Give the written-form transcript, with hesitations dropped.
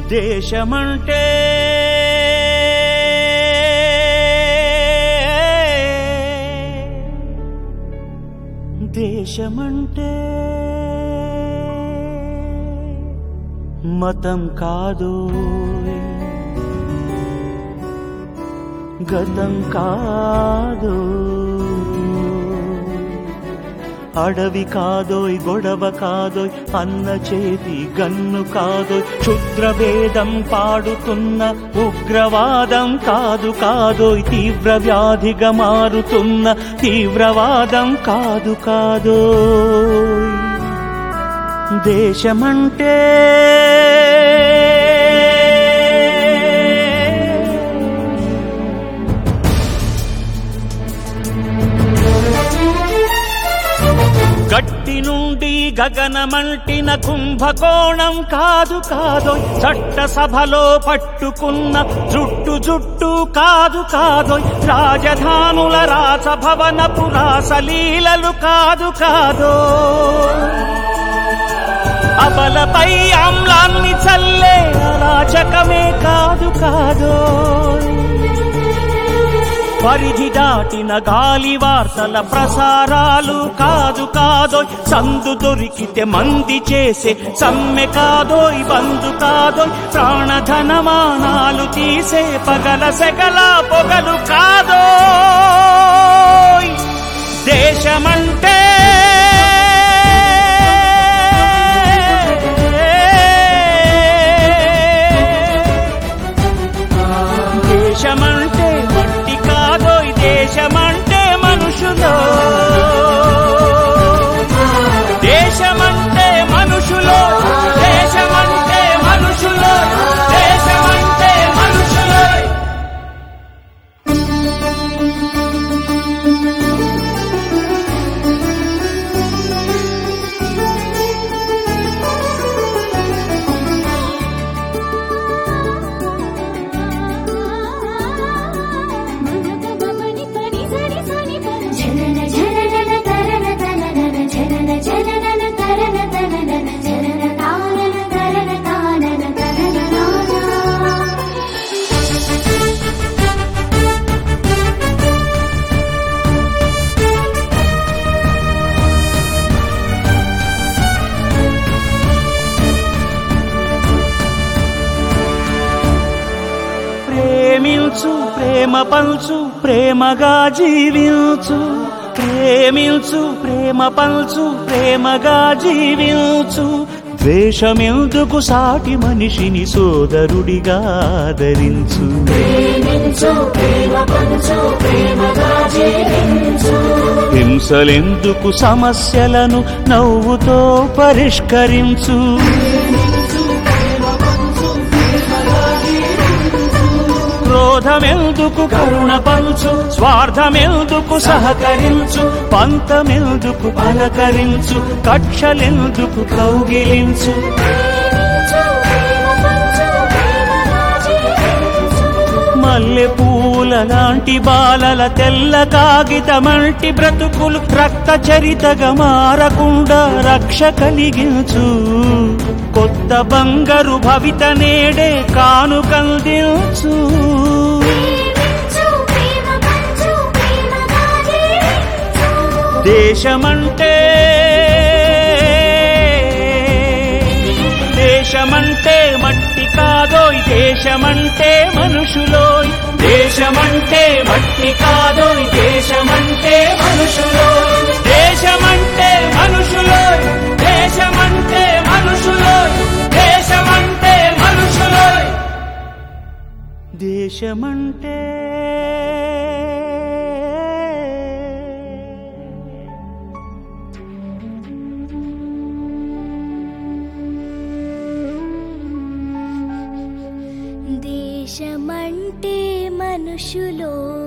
దేశమంటే దేశమంటే మతం కాదు, గతం కాదు, అడవి కాదోయ్, గొడవ కాదోయ్, అన్న చేతి గన్ను కాదోయ్, క్షుద్రభేదం పాడుతున్న ఉగ్రవాదం కాదు కాదోయ్, తీవ్ర వ్యాధిగా మారుతున్న తీవ్రవాదం కాదు కాదోయ్. దేశమంటే గట్టి నుండి గగనమంటిన కుంభకోణం కాదు కాదోయ్, చట్టసభలో పట్టుకున్న జుట్టు జుట్టు కాదు కాదోయ్, రాజధానుల రాసభవనపు రాసలీలలు కాదు కాదోయ్, అబలపై ఆమ్లాన్ని చల్లే అరాచకమే కాదు కాదోయ్, పరిధి దాటిన గాలి వార్తల ప్రసారాలు కాదు కాదోయ్, సందు దొరికితే మంది చేసే సమ్మె కాదోయ్, బంధు కాదోయ్, ప్రాణధనమానాలు తీసే పగల సెగల పొగలు కాదోయ్. దేశమంటే దేశమంటే మట్టి కాదోయ్, దేశమంటే మనుషులో, దేశమంటే మనుషులో, దేశమంటే మనుషులో, దేశమంటే మనుషులో. ప్రేమించు, ప్రేమ పంచు, ప్రేమగా జీవించు, ప్రేమించు, ప్రేమ పంచు, ప్రేమగా జీవించు, ద్వేషమెందుకు సాటి మనిషిని సోదరుడిగా ఆదరించు, హింసలెందుకు సమస్యలను నవ్వుతో పరిష్కరించు, క్రోధమెందుకు కరుణ పంచు, స్వార్థమెందుకు సహకరించు, పంతమెందుకు పలకరించు, కక్షలెందుకు కౌగిలించు, మల్లె పూల లాంటి బాలల తెల్ల కాగితమంటి బ్రతుకులు రక్త చరితగా మారకుండా రక్ష కలిగించు, కొత్త బంగారు భవిత నేడే కానుకందించు. దేశమంటే దేశమంటే మట్టి కాదోయ్, దేశమంటే మనుషులోయ్, దేశమంటే మట్టి కాదోయ్, దేశమంటే మనుషులోయ్, దేశమంటే మనుషులోయ్, దేశమంటే మనుషులోయ్, దేశమంటే మనుషులోయ్. దేశమంటే దేశమంటే మనుషులో.